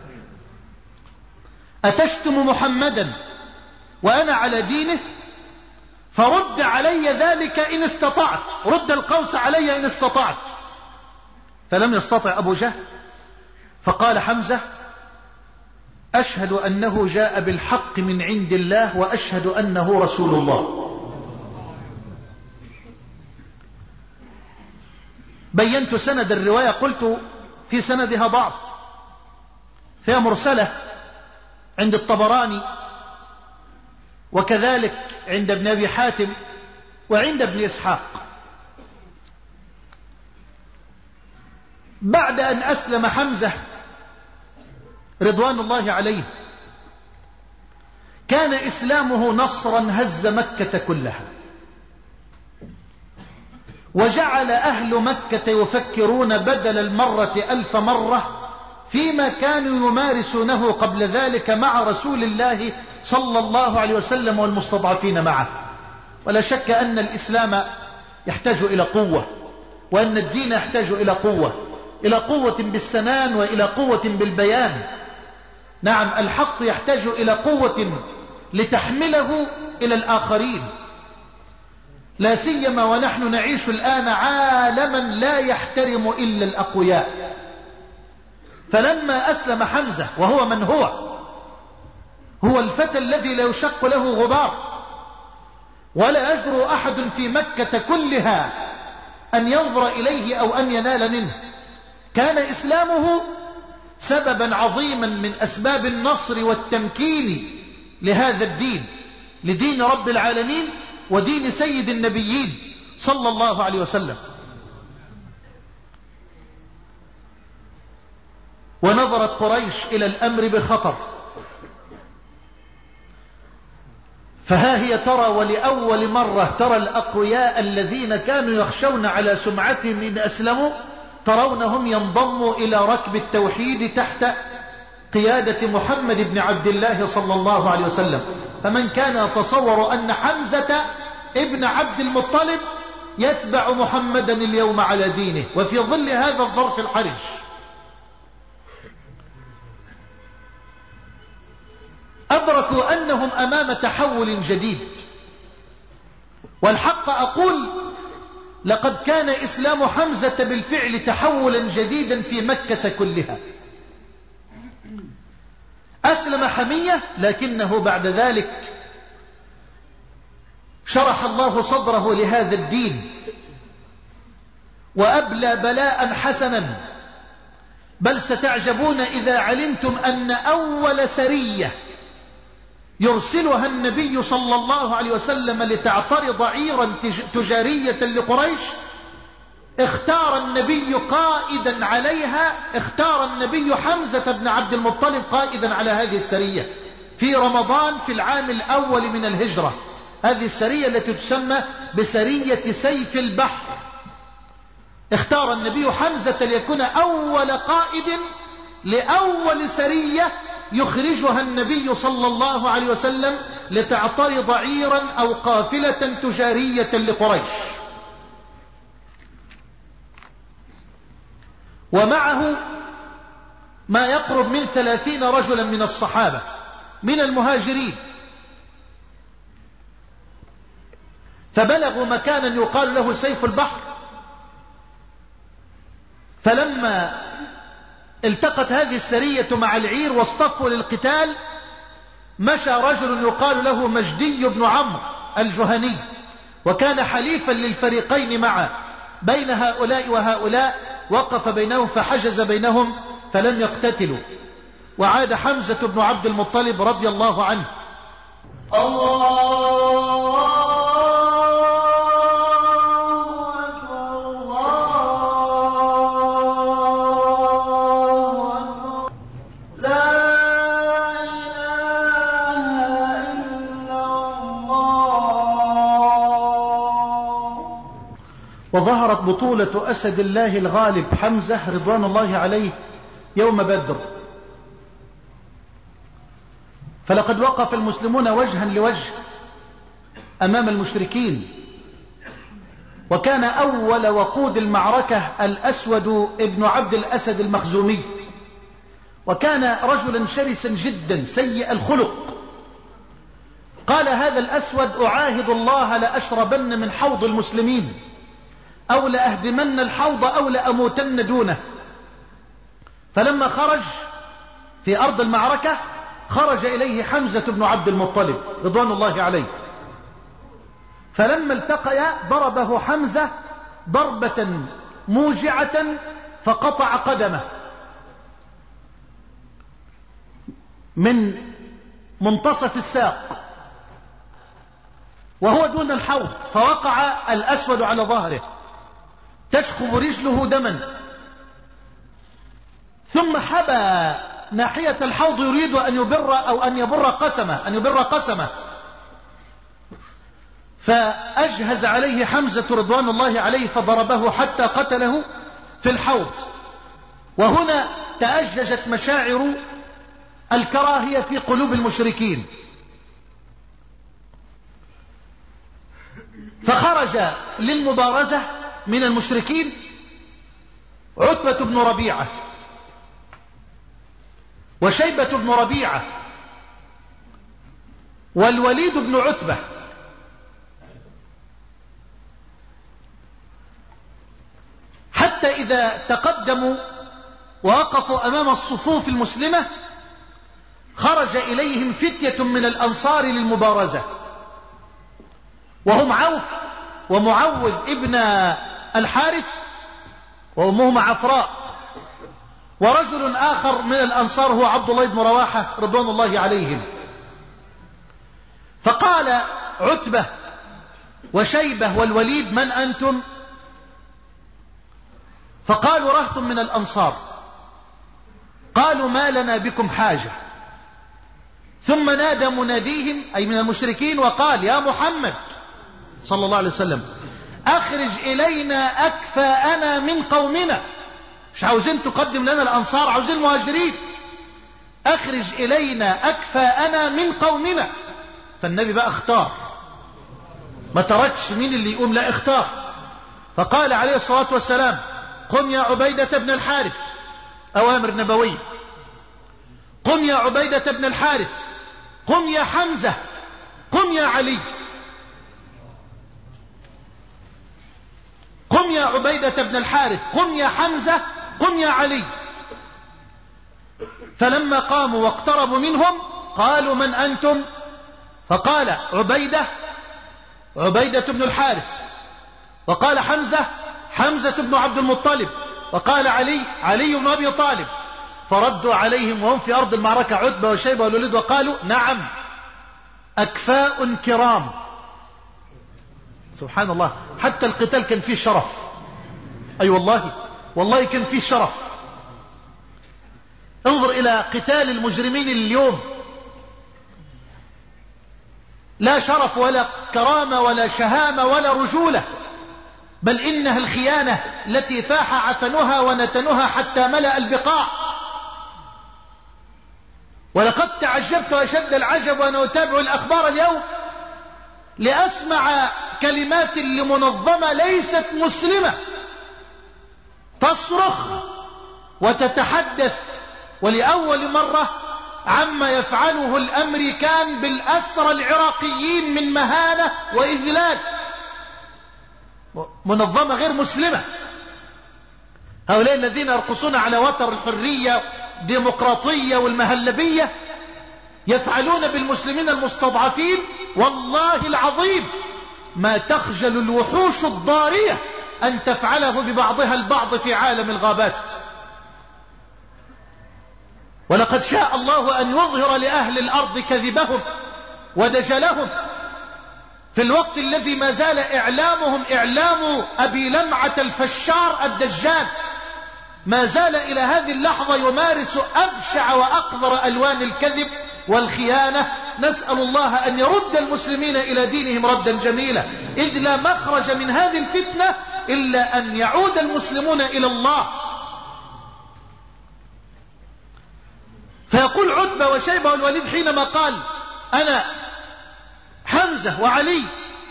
Speaker 2: أتشتم محمدا وأنا على دينه، فرد علي ذلك إن استطعت، رد القوس علي إن استطعت. فلم يستطع أبو جهل، فقال حمزة أشهد أنه جاء بالحق من عند الله وأشهد أنه رسول الله. بينت سند الرواية، قلت في سندها ضعف، فيها مرسلة عند الطبراني، وكذلك عند ابن أبي حاتم وعند ابن إسحاق. بعد أن أسلم حمزة رضوان الله عليه كان إسلامه نصرا هز مكة كلها، وجعل أهل مكة يفكرون بدل المرة ألف مرة فيما كانوا يمارسونه قبل ذلك مع رسول الله صلى الله عليه وسلم والمستضعفين معه. ولا شك أن الإسلام يحتاج إلى قوة، وأن الدين يحتاج إلى قوة، إلى قوة بالسنان وإلى قوة بالبيان. نعم، الحق يحتاج إلى قوة لتحمله إلى الآخرين، لا سيما ونحن نعيش الآن عالما لا يحترم إلا الأقوياء. فلما أسلم حمزة وهو من هو هو الفتى الذي لا يشق له غبار، ولا يجرؤ أحد في مكة كلها أن ينظر إليه أو أن ينال منه، كان إسلامه سببا عظيما من أسباب النصر والتمكين لهذا الدين، لدين رب العالمين ودين سيد النبيين صلى الله عليه وسلم. ونظرت قريش إلى الأمر بخطر، فها هي ترى ولأول مرة ترى الأقوياء الذين كانوا يخشون على سمعتهم إن أسلموا ترونهم ينضموا إلى ركب التوحيد تحت قيادة محمد بن عبد الله صلى الله عليه وسلم. فمن كان يتصور أن حمزة ابن عبد المطلب يتبع محمدا اليوم على دينه وفي ظل هذا الظرف الحرج، أدركوا أنهم أمام تحول جديد. والحق أقول لقد كان إسلام حمزة بالفعل تحولا جديدا في مكة كلها. أسلم حمية، لكنه بعد ذلك شرح الله صدره لهذا الدين وأبلى بلاء حسنا. بل ستعجبون إذا علمتم أن أول سرية يرسلها النبي صلى الله عليه وسلم لتعترض عيرا تجارية لقريش اختار النبي قائدا عليها، اختار النبي حمزة بن عبد المطلب قائدا على هذه السرية في رمضان في العام الأول من الهجرة. هذه السرية التي تسمى بسرية سيف البحر، اختار النبي حمزة ليكون أول قائد لأول سرية يخرجها النبي صلى الله عليه وسلم لتعترض عيرا أو قافلة تجارية لقريش. ومعه ما يقرب من ثلاثين رجلا من الصحابة من المهاجرين، فبلغوا مكانا يقال له سيف البحر. فلما التقت هذه السرية مع العير واصطفوا للقتال مشى رجل يقال له مجدي بن عمرو الجهني، وكان حليفا للفريقين معا بين هؤلاء وهؤلاء، وقف بينهم فحجز بينهم فلم يقتتلوا. وعاد حمزة بن عبد المطلب رضي الله عنه.
Speaker 4: الله
Speaker 1: وظهرت بطولة أسد الله الغالب حمزة رضوان الله عليه يوم بدر. فلقد وقف المسلمون وجها لوجه أمام المشركين، وكان أول وقود المعركة الأسود ابن عبد الأسد المخزومي، وكان رجلا شرسا جدا سيء الخلق. قال هذا الأسود أعاهد الله لأشربن من حوض المسلمين أو لأهدمن الحوض أو لأموتن دونه. فلما خرج في أرض المعركة خرج إليه حمزة بن عبد المطلب رضوان الله عليه، فلما التقيا ضربه حمزة ضربة موجعة فقطع قدمه من منتصف الساق وهو دون الحوض، فوقع الأسود على ظهره تشخب رجله دما، ثم حبى ناحية الحوض يريد أن يبر أو أن يبر قسمه أن يبر قسمه فأجهز عليه حمزة رضوان الله عليه فضربه حتى قتله في الحوض. وهنا تأججت مشاعر الكراهية في قلوب المشركين، فخرج للمبارزة من المشركين عتبة بن ربيعة وشيبة بن ربيعة والوليد بن عتبة، حتى إذا تقدموا ووقفوا أمام الصفوف المسلمة خرج إليهم فتية من الأنصار للمبارزة، وهم عوف ومعوذ ابن الحارث وأمهما عفراء، ورجل آخر من الأنصار هو عبد الله بن رواحة رضوان الله عليهم. فقال عتبة وشيبة والوليد: من أنتم؟ فقالوا: رهط من الأنصار. قالوا: ما لنا بكم حاجة،
Speaker 2: ثم نادى مناديهم أي من المشركين وقال يا محمد صلى الله عليه وسلم أخرج إلينا أكفاءنا من قومنا. مش عاوزين تقدم لنا الأنصار، عاوزين المهاجرين. أخرج إلينا أكفاءنا من قومنا. فالنبي بقى اختار، ما تركش مين اللي يقوم، لا اختار. فقال عليه الصلاة والسلام قم يا عبيدة بن الحارث، أوامر نبوية. قم يا عبيدة بن الحارث، قم يا حمزة، قم يا علي. قم يا عبيدة بن الحارث، قم يا حمزة، قم يا علي. فلما قاموا واقتربوا منهم قالوا من أنتم؟ فقال عبيدة عبيدة بن الحارث، وقال حمزة حمزة بن عبد المطلب، وقال علي علي بن أبي طالب. فردوا عليهم وهم في أرض المعركة عتبة وشيبة والوليد وقالوا نعم أكفاء كرام. سبحان الله، حتى القتال كان فيه شرف. أي أيوة والله والله كان فيه شرف. انظر إلى قتال المجرمين اليوم، لا شرف ولا كرامة ولا شهامة ولا رجولة، بل إنها الخيانة التي فاح عفنها ونتنها حتى ملأ البقاع. ولقد تعجبت أشد العجب وأنا أتابع الأخبار اليوم لأسمع كلمات لمنظمة ليست مسلمة تصرخ وتتحدث ولأول مرة عما يفعله الأمريكان بالأسرى العراقيين من مهانة وإذلال. منظمة غير مسلمة. هؤلاء الذين يرقصون على وتر الحرية ديمقراطية والمهلبية يفعلون بالمسلمين المستضعفين والله العظيم ما تخجل الوحوش الضارية أن تفعله ببعضها البعض في عالم الغابات. ولقد شاء الله أن يظهر لأهل الأرض كذبهم ودجلهم في الوقت الذي ما زال إعلامهم إعلام أبي لمعة الفشار الدجال، ما زال إلى هذه اللحظة يمارس أبشع وأقذر ألوان الكذب والخيانة. نسأل الله أن يرد المسلمين إلى دينهم ردا جميلا، إذ لا مخرج من هذه الفتنة إلا أن يعود المسلمون إلى الله. فيقول عتبة وشيبة والوليد حينما قال أنا حمزة وعلي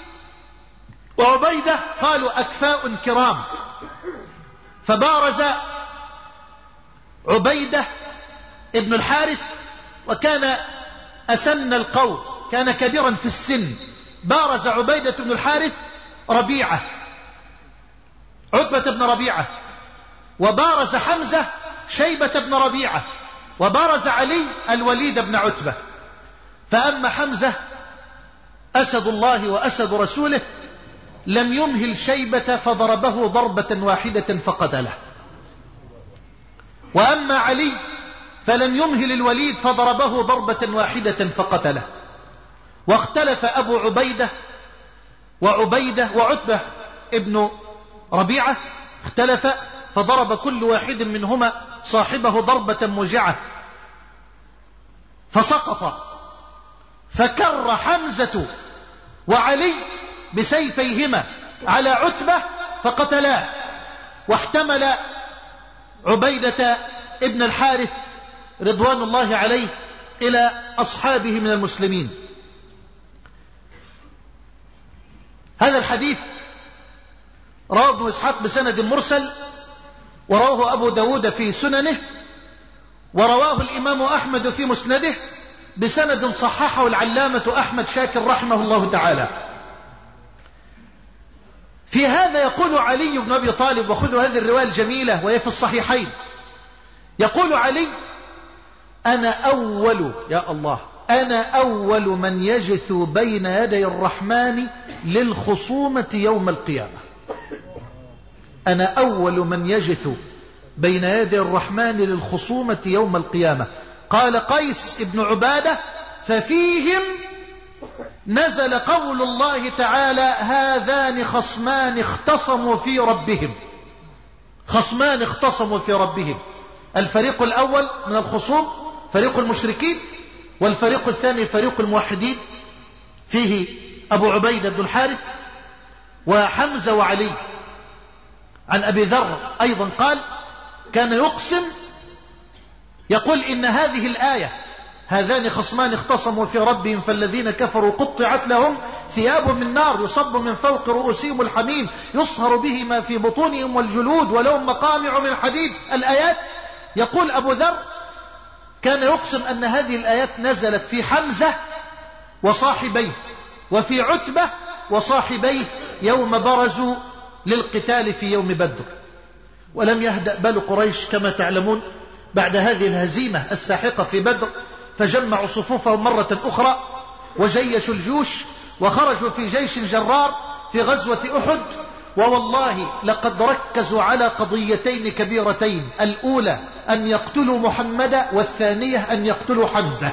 Speaker 2: وعبيدة قالوا أكفاء كرام. فبارز عبيدة ابن الحارث وكان أسن القوم، كان كبيرا في السن. بارز عبيدة بن الحارث ربيعة عتبة بن ربيعة، وبارز حمزة شيبة بن ربيعة، وبارز علي الوليد بن عتبة. فأما حمزة أسد الله وأسد رسوله لم يمهل شيبة فضربه ضربة واحدة فقتله، وأما علي فلم يمهل الوليد فضربه ضربة واحدة فقتله. واختلف أبو عبيدة وعبيدة وعتبة ابن ربيعة، اختلف فضرب كل واحد منهما صاحبه ضربة موجعة فسقط. فكر حمزة وعلي بسيفيهما على عتبة فقتلاه، واحتمل عبيدة ابن الحارث رضوان الله عليه إلى أصحابه من المسلمين. هذا الحديث رواه ابن إسحاق بسند مرسل، ورواه أبو داود في سننه، ورواه الإمام أحمد في مسنده بسند صححه العلامة أحمد شاكر رحمه الله تعالى. في هذا يقول علي بن أبي طالب، وخذوا هذه الرواية الجميلة وهي في الصحيحين، يقول علي أنا أول يا الله أنا أول من يجث بين يدي الرحمن للخصومة يوم القيامة. أنا أول من يجث بين يدي الرحمن للخصومة يوم القيامة. قال قيس ابن عبادة ففيهم نزل قول الله تعالى هذان خصمان اختصموا في ربهم. خصمان اختصموا في ربهم، الفريق الأول من الخصوم فريق المشركين، والفريق الثاني فريق الموحدين فيه أبو عبيدة بن الحارث وحمزة وعلي. عن أبي ذر أيضا قال كان يقسم يقول إن هذه الآية هذان خصمان اختصموا في ربهم فالذين كفروا قطعت لهم ثياب من نار يصب من فوق رؤوسهم الحميم يصهر به ما في بطونهم والجلود ولهم مقامع من حديد. الآيات يقول أبو ذر كان يقسم أن هذه الآيات نزلت في حمزة وصاحبيه وفي عتبة وصاحبيه يوم برزوا للقتال في يوم بدر. ولم يهدأ بال قريش كما تعلمون بعد هذه الهزيمة الساحقة في بدر، فجمعوا صفوفهم مرة أخرى وجيشوا الجيوش وخرجوا في جيش جرار في غزوة أحد. ووالله لقد ركزوا على قضيتين كبيرتين، الأولى أن يقتلوا محمدا والثانية أن يقتلوا حمزة.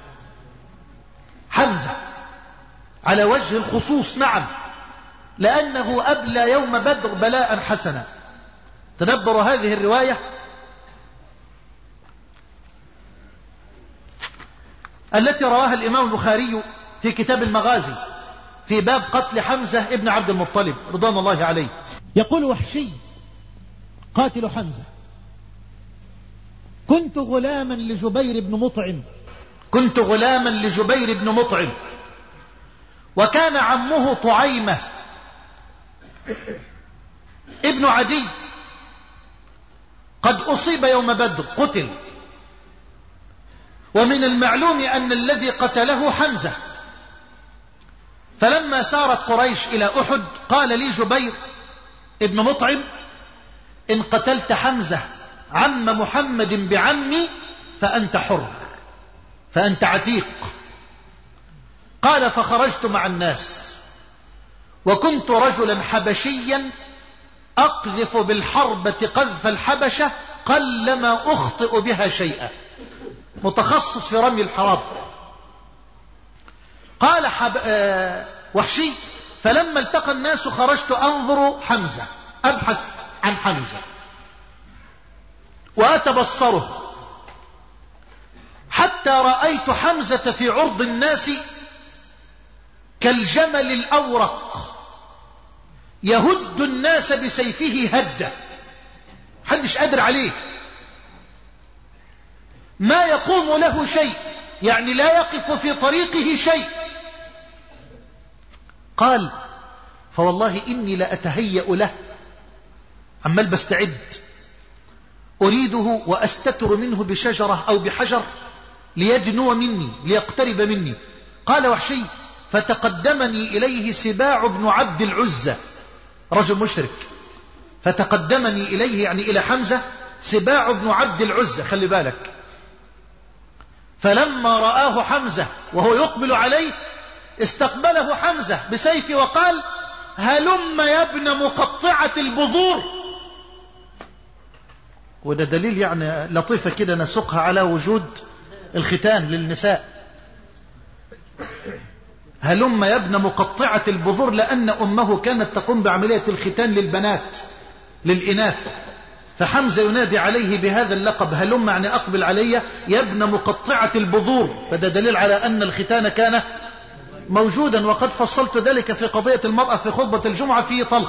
Speaker 2: حمزة على وجه الخصوص نعم، لأنه أبلى يوم بدر بلاء حسنا. تدبروا هذه الرواية التي رواها الإمام البخاري في كتاب المغازي في باب قتل حمزة ابن عبد المطلب رضوان الله عليه.
Speaker 4: يقول وحشي قاتل حمزة: كنت غلاما لجبير بن مطعم
Speaker 2: كنت غلاما لجبير بن مطعم وكان عمه طعيمة ابن عدي قد أصيب يوم بدر قتل، ومن المعلوم أن الذي قتله حمزة. فلما سارت قريش إلى أحد قال لي جبير ابن مطعم: إن قتلت حمزة عم محمد بعمي فأنت حر، فأنت عتيق. قال: فخرجت مع الناس وكنت رجلا حبشيا أقذف بالحربة قذف الحبشة قلما أخطئ بها شيئا، متخصص في رمي الحراب. قال حب... آه... وحشي: فلما التقى الناس خرجت أنظر حمزة، أبحث عن حمزة وأتبصره حتى رأيت حمزة في عرض الناس كالجمل الأورق يهد الناس بسيفه هدة، محدش قادر عليه، ما يقوم له شيء، يعني لا يقف في طريقه شيء. قال: فوالله إني لأتهيأ له، عمال بستعد أريده وأستتر منه بشجرة أو بحجر ليدنو مني ليقترب مني. قال وحشي: فتقدمني إليه سباع بن عبد العزة، رجل مشرك، فتقدمني إليه يعني إلى حمزة سباع بن عبد العزة، خلي بالك. فلما رآه حمزة وهو يقبل عليه استقبله حمزة بسيفه وقال: هلم يا ابن مقطعة البذور. وده دليل يعني لطيفة كده نسقها على وجود الختان للنساء. هلم يا ابن مقطعة البذور، لأن أمه كانت تقوم بعملية الختان للبنات للإناث، فحمزة ينادي عليه بهذا اللقب: هلم يعني أقبل علي يا ابن مقطعة البذور. فده دليل على أن الختان كان موجودا، وقد فصلت ذلك في قضية المرأة في خطبة الجمعة في طلخ.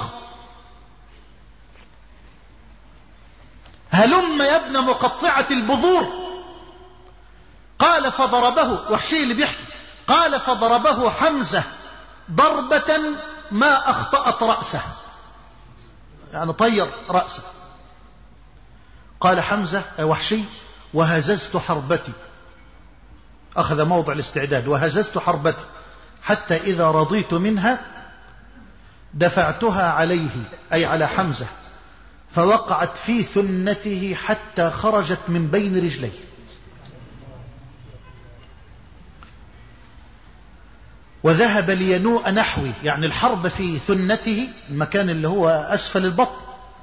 Speaker 2: هلم يا ابن مقطعة البذور. قال: فضربه، وحشي اللي بيحكي، قال: فضربه حمزة ضربة ما أخطأت رأسه، يعني طير رأسه. قال حمزة أي وحشي: وهززت حربتي، أخذ موضع الاستعداد، وهززت حربتي حتى إذا رضيت منها دفعتها عليه أي على حمزة، فوقعت في ثنته حتى خرجت من بين رجليه. وذهب لينوء نحوي، يعني الحرب في ثنته، المكان اللي هو أسفل البطن،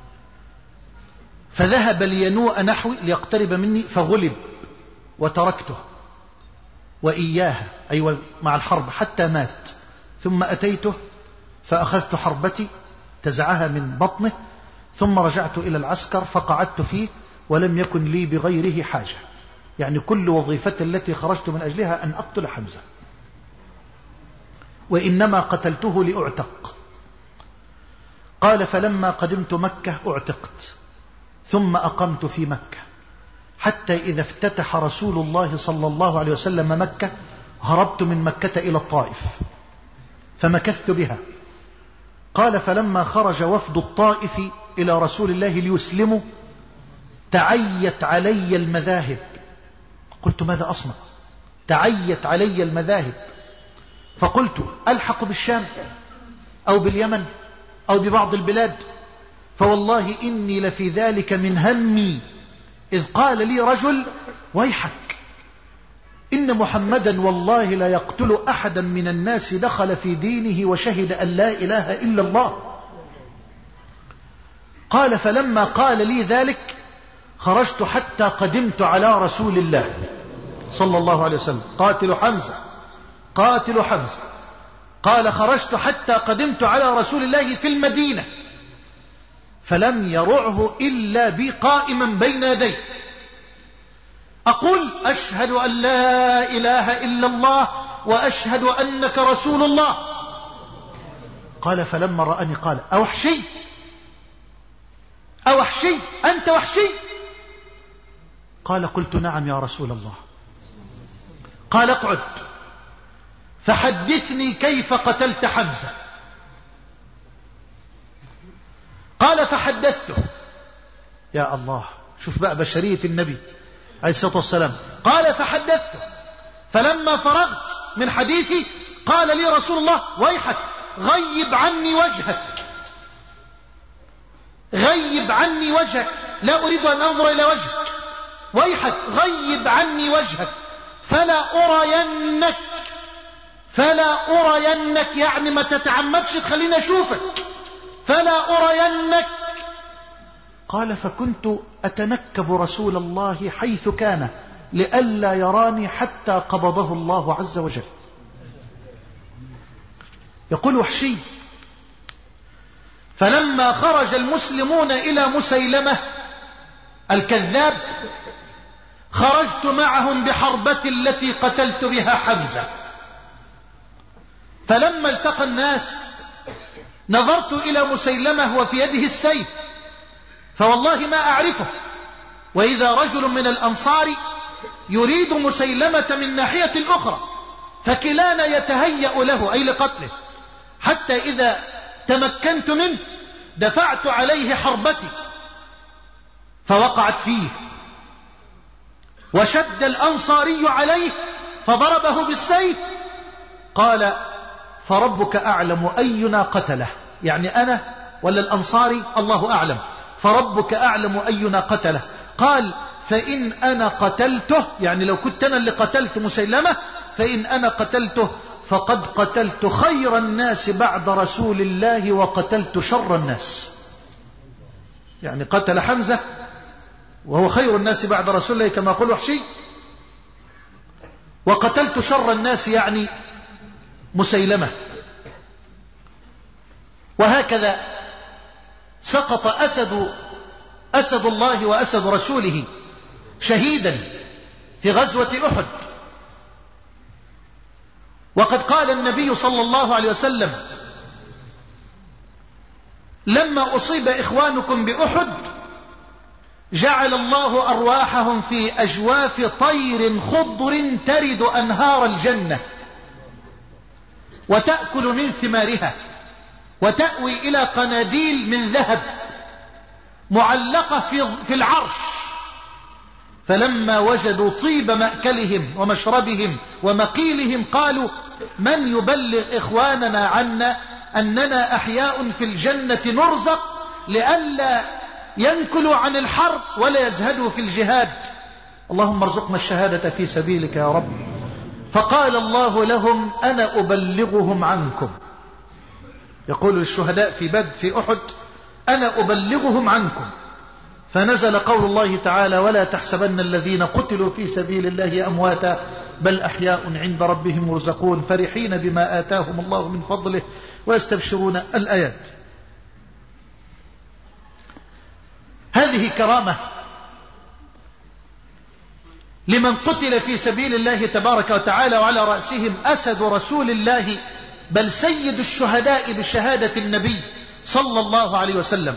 Speaker 2: فذهب لينوء نحوي ليقترب مني فغلب وتركته وإياها أيوة مع الحرب حتى مات. ثم أتيته فأخذت حربتي تزعها من بطنه، ثم رجعت إلى العسكر فقعدت فيه ولم يكن لي بغيره حاجة. يعني كل وظيفة التي خرجت من أجلها أن أقتل حمزة، وإنما قتلته لأعتق. قال فلما قدمت مكة أعتقت، ثم أقمت في مكة حتى إذا افتتح رسول الله صلى الله عليه وسلم مكة هربت من مكة إلى الطائف فمكثت بها. قال فلما خرج وفد الطائف إلى رسول الله ليسلموا تعيت علي المذاهب. قلت ماذا أصنع؟ تعيت علي المذاهب، فقلت ألحق بالشام أو باليمن أو ببعض البلاد، فوالله إني لفي ذلك من همي إذ قال لي رجل ويحك إن محمدا والله لا يقتل أحدا من الناس دخل في دينه وشهد أن لا إله إلا الله. قال فلما قال لي ذلك خرجت حتى قدمت على رسول الله صلى الله عليه وسلم قاتل حمزة قاتل حمزة. قال خرجت حتى قدمت على رسول الله في المدينة فلم يرعه إلا بي قائما بين يديه أقول أشهد أن لا إله إلا الله وأشهد أنك رسول الله. قال فلما رأني قال أوحشي أوحشي أنت وحشي؟ قال قلت نعم يا رسول الله. قال اقعد فحدثني كيف قتلت حمزة. قال فحدثته. يا الله، شوف بقى بشرية النبي عليه الصلاة والسلام. قال فحدثته فلما فرغت من حديثي قال لي رسول الله ويحك غيب عني وجهك غيب عني وجهك لا أريد أن أنظر إلى وجهك، ويحك غيب عني وجهك فلا أرينك فلا أرينك يعني ما تتعمدش تخليني أشوفك فلا أرينك. قال فكنت أتنكب رسول الله حيث كان لئلا يراني حتى قبضه الله عز وجل. يقول وحشي فلما خرج المسلمون إلى مسيلمة الكذاب خرجت معهم بحربة التي قتلت بها حمزة. فلما التقى الناس نظرت إلى مسيلمة وفي يده السيف فوالله ما أعرفه، وإذا رجل من الأنصار يريد مسيلمة من ناحية الأخرى فكلانا يتهيأ له أي لقتله، حتى إذا تمكنت منه دفعت عليه حربتي فوقعت فيه وشد الأنصاري عليه فضربه بالسيف. قال فربك أعلم أينا قتله، يعني أنا ولا الأنصاري الله أعلم، فربك أعلم أينا قتله. قال فإن أنا قتلته، يعني لو كنت أنا اللي قتلت مسيلمة، فإن أنا قتلته فقد قتلت خير الناس بعد رسول الله وقتلت شر الناس. يعني قتل حمزة وهو خير الناس بعد رسول الله كما قال وحشي، وقتلت شر الناس يعني مسيلمة. وهكذا سقط أسد أسد الله وأسد رسوله شهيدا في غزوة أحد. وقد قال النبي صلى الله عليه وسلم لما أصيب إخوانكم بأحد جعل الله أرواحهم في أجواف طير خضر ترد أنهار الجنة وتأكل من ثمارها وتأوي إلى قناديل من ذهب معلقة في, في العرش. فلما وجدوا طيب مأكلهم ومشربهم ومقيلهم قالوا من يبلغ إخواننا عنا أننا أحياء في الجنة نرزق لئلا ينكلوا عن الحرب ولا يزهدوا في الجهاد، اللهم ارزقنا الشهادة في سبيلك يا رب. فقال الله لهم أنا أبلغهم عنكم، يقول الشهداء في بدر في أحد أنا أبلغهم عنكم. فنزل قول الله تعالى ولا تحسبن الذين قتلوا في سبيل الله أمواتا بل أحياء عند ربهم يرزقون فرحين بما آتاهم الله من فضله ويستبشرون الآيات. هذه كرامة لمن قتل في سبيل الله تبارك وتعالى، وعلى رأسهم أسد رسول الله بل سيد الشهداء بشهادة النبي صلى الله عليه وسلم.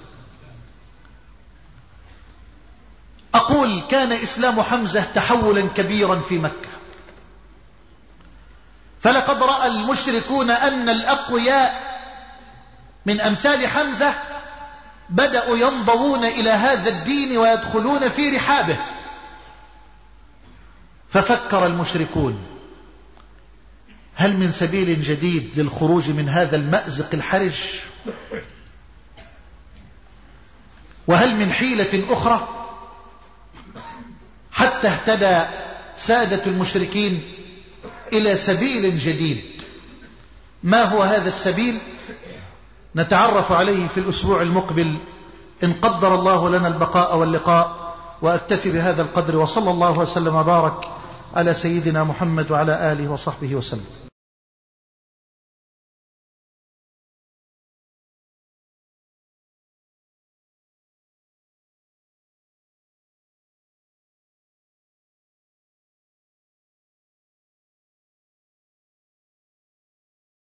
Speaker 2: أقول كان إسلام حمزة تحولا كبيرا في مكة، فلقد رأى المشركون أن الأقوياء من أمثال حمزة بدأوا ينضوون إلى هذا الدين ويدخلون في رحابه، ففكر المشركون هل من سبيل جديد للخروج من هذا المأزق الحرج؟ وهل من حيلة أخرى؟ حتى اهتدى سادة المشركين إلى سبيل جديد. ما هو هذا السبيل؟ نتعرف عليه في الأسبوع المقبل إن قدر الله لنا البقاء واللقاء. وأكتفي بهذا القدر، وصلى الله وسلم وبارك على سيدنا محمد وعلى آله وصحبه وسلم.